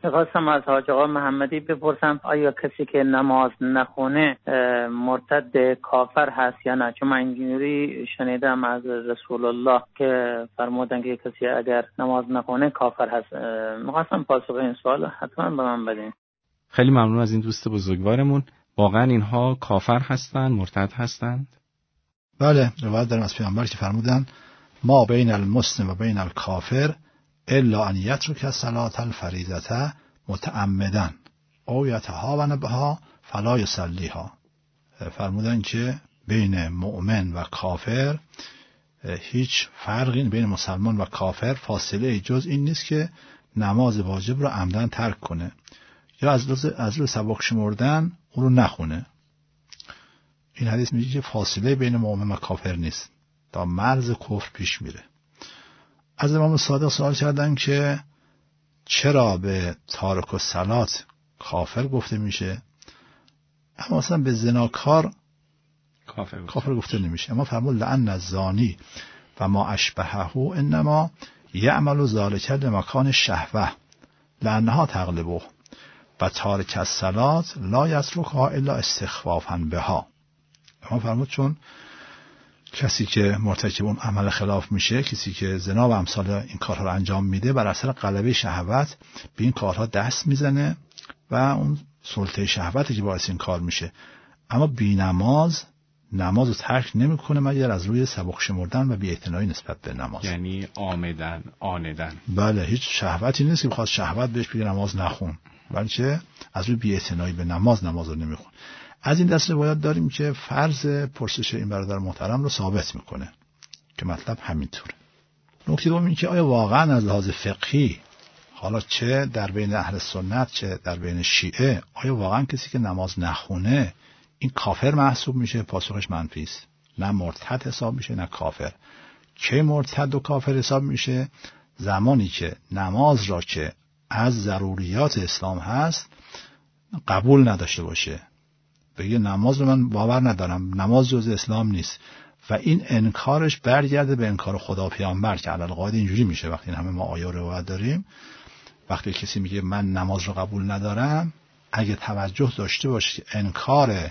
می‌خواستم از حاج آقا محمدی بپرسم آیا کسی که نماز نخونه مرتد کافر هست یا نه؟ چون من اینجوری شنیدم از رسول الله که فرمودن که کسی اگر نماز نخونه کافر هست. می‌خواستم پاسخ این سوال حتما به من بدین. خیلی ممنون از این دوست بزرگوارمون. واقعا اینها کافر هستند، مرتد هستند؟ بله، روایت داریم از پیامبر که فرمودن ما بین المسلم و بین الکافر الا ان یترک الصلاة الفریضة متعمدا او یتهاون بها فلا یصلیها. فرمودن که بین مؤمن و کافر هیچ فرقی بین مسلمان و کافر فاصله جز این نیست که نماز واجب رو عمدن ترک کنه یا از رو سبک شمردن اون رو نخونه. این حدیث میگه که فاصله بین مؤمن و کافر نیست، تا مرز کفر پیش میره. از امام صادق سوال کردن که چرا به تارک الصلاة کافر گفته میشه اما اصلا به زناکار کافر گفته نمیشه؟ اما فرمود لأن الزانی و ما اشبهه انما یعمل ذلک لمکان الشهوه لأنها تغلبه و تارک الصلاة لا یترکها الا استخفافا بها. اما فرمود چون کسی که مرتکب اون عمل خلاف میشه، کسی که زنا و امثال این کارها رو انجام میده، بر اثر غلبه شهوت به این کارها دست میزنه و اون سلطه شهوتی که باعث این کار میشه. اما بی نماز رو ترک نمیکنه مگر از روی سبک شمردن و بی اعتنایی نسبت به نماز. یعنی آمدن. بله، هیچ شهوتی نیست که بخواد شهوت بهش بگه نماز نخون، بلکه از روی بی اعتنایی به نماز رو نمیخون. از این دست روایات داریم که فرض پرسش این برادر محترم رو ثابت میکنه که مطلب همینطوره. نکته دوم این که آیا واقعا از لحاظ فقهی، حالا چه در بین اهل سنت چه در بین شیعه، آیا واقعا کسی که نماز نخونه این کافر محسوب میشه؟ پاسخش منفی است. نه مرتد حساب میشه نه کافر. کی مرتد و کافر حساب میشه؟ زمانی که نماز را که از ضروریات اسلام هست قبول نداشته باشه، بگه نماز رو من باور ندارم، نماز جزء اسلام نیست، و این انکارش برگرده به انکار خدا و پیامبر که علی القاعده اینجوری میشه. وقتی این همه ما آیه و روایت داریم، وقتی کسی میگه من نماز رو قبول ندارم، اگه توجه داشته باشه که انکار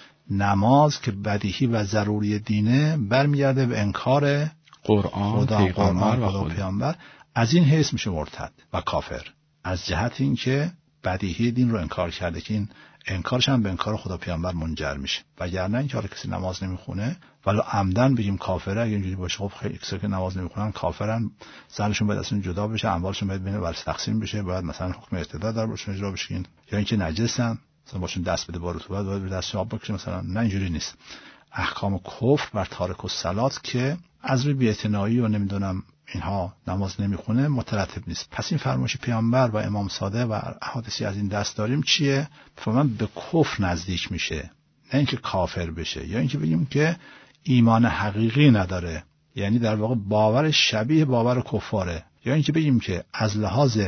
نماز که بدیهی و ضروری دینه برمیگرده به انکار قرآن، پیغمبر و پیامبر، از این حیث میشه مرتد و کافر، از جهت این که بدیهی دین رو انکار کرده که این انکارش هم به انکار خدا پیامبر منجر میشه. وگرنه این که کسی نماز نمیخونه ولو عمدن بگیم کافره، اگه اینجوری باشه خب خیلی کسایی که نماز نمیخونن کافرن، زنشون باید اصلا جدا بشه، اموالشون باید بین ورثه تقسیم بشه، باید مثلا حکم ارتداد در باشون اجرا بشه، یا اینکه نجسن مثلا باشون دست بده با رطوبت باید به دست آب بکشه مثلا. نه، اینجوری نیست. احکام کفر بر تارک الصلاة که از روی بی‌اعتنایی و نمیدونم اینها نماز نمیخونه مترتب نیست. پس این فرمایش پیامبر و امام صادق و احادیثی از این دست داریم چیه؟ فرمان به کفر نزدیک میشه، نه اینکه کافر بشه یا اینکه بگیم که ایمان حقیقی نداره، یعنی در واقع باور شبیه باور کفاره، یا اینکه بگیم که از لحاظ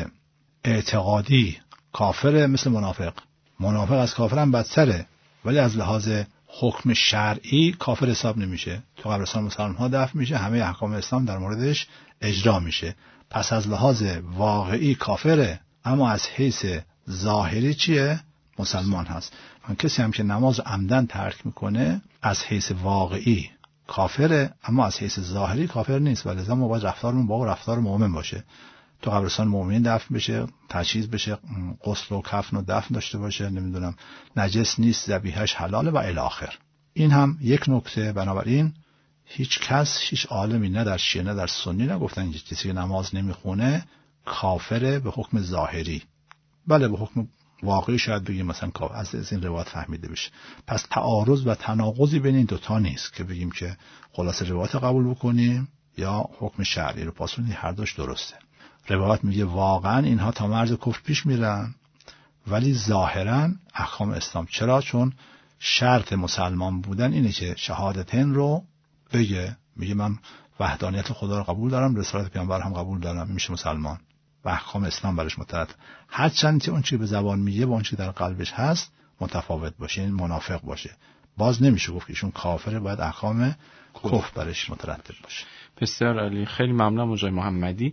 اعتقادی کافره مثل منافق از کافر هم بدتره، ولی از لحاظ حکم شرعی کافر حساب نمیشه. تو قبرستان مسلمان ها دفن میشه، همه احکام اسلام در موردش اجرا میشه. پس از لحاظ واقعی کافره، اما از حیث ظاهری چیه؟ مسلمان هست. من کسی هم که نماز عمدن ترک میکنه از حیث واقعی کافره، اما از حیث ظاهری کافر نیست، ولی لازم باید رفتارمون با رفتار مؤمن باشه. تو قبرستان مؤمنین دفن بشه، تجهیز بشه، غسل و کفن و دفن داشته باشه، نمیدونم نجس نیست، ذبیحش حلاله و الی آخر. این هم یک نکته. بنابراین هیچ کس، هیچ عالمی نه در شیعه نه در سنی نگفتن که کسی که نماز نمیخونه کافره به حکم ظاهری. بله به حکم واقعی شاید بگیم مثلا از این روایت فهمیده بشه. پس تعارض و تناقضی بین این دوتا نیست که بگیم که خلاص روایت قبول بکنیم یا حکم شرعی رو. پاسخ هر دوش درسته. روایت میگه واقعا اینها تا مرز کفر پیش میرن، ولی ظاهرا احکام اسلام. چرا؟ چون شرط مسلمان بودن اینه که شهادتین رو بگه، میگه من وحدانیت خدا رو قبول دارم، رسالت پیامبر هم قبول دارم، میشه مسلمان و احکام اسلام برش مترتب. هرچند که اون چی به زبان میگه با اون چی در قلبش هست متفاوت باشه، این منافق باشه، باز نمیشه گفت ایشون کافره، باید احکام کفر برش مترتب باشه. بسیار عالی، خیلی ممنونم آقای محمدی.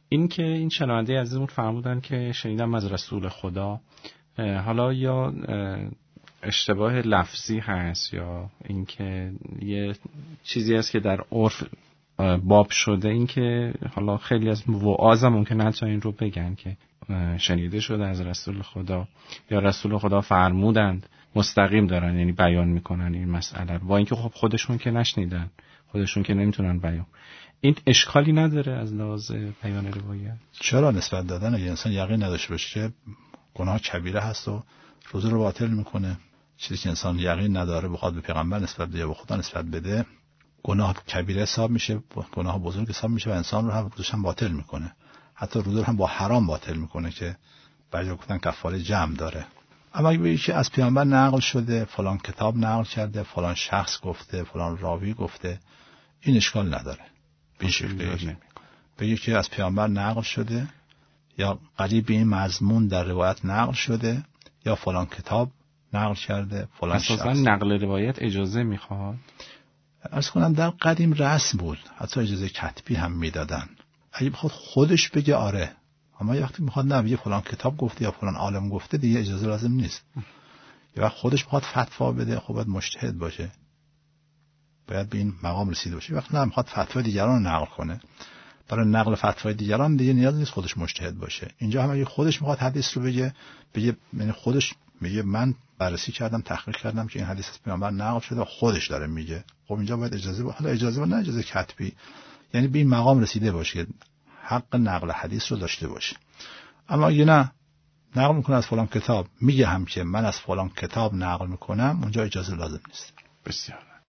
این که این شنونده عزیزمون فرمودن که شنیدم از رسول خدا، حالا یا اشتباه لفظی هست یا اینکه یه چیزی هست که در عرف باب شده، این که حالا خیلی از وعاظ ممکن حتی این رو بگن که شنیده شده از رسول خدا یا رسول خدا فرمودند، مستقیم دارن یعنی بیان میکنن این مسئله، با اینکه خب خودشون که نشنیدن، خودشون که نمیتونن بیان. این اشکالی نداره از لحاظ بیان روایت؟ چرا نسبت دادن اگه انسان یقین نداشته باشه گناه کبیره هست و روزه رو باطل میکنه. چیزی که انسان یقین نداره بخواد به پیغمبر نسبت بده یا به خدا نسبت بده، گناه کبیره حساب میشه، گناه بزرگ حساب میشه و انسان رو هم روزش هم باطل میکنه. حتی روزه رو هم با حرام باطل میکنه که بعضی گفتن کفاره جمع داره. اما اگه بگی که از پیامبر نقل شده، فلان کتاب نقل کرده، فلان شخص گفته، فلان راوی گفته، این اشکال نداره. به شکلی بگی که از پیامبر نقل شده یا قریب به این مضمون در روایت نقل شده یا فلان کتاب نقل کرده، فلان شخص. اساساً نقل روایت اجازه میخواد؟ عرض کنم در قدیم رسم بود، حتی اجازه کتبی هم میدادن. اگه بخواد خودش بگه آره، اما وقتی میخواد نه بگه فلان کتاب گفته یا فلان عالم گفته، دیگه اجازه لازم نیست. یا وقت خودش میخواد فتوا بده، خب باید مجتهد باشه، باید به این مقام رسیده باشه. وقتی نه میخواد فتوای دیگران رو نقل کنه، برای نقل فتوای دیگران دیگه نیاز نیست خودش مجتهد باشه. اینجا هم اگه خودش میخواد حدیث رو بگه یعنی خودش میگه من بررسی کردم، تحقیق کردم که این حدیث از پیامبر نقل شده و خودش داره میگه، خب اینجا باید اجازه و نه اجازه کتبی، یعنی به این مقام رسیده باشه، حق نقل حدیث رو داشته باشه. اما اگه نه نقل میکنه از فلان کتاب، میگه هم که من از فلان کتاب نقل میکنم، اونجا اجازه لازم نیست. بسیار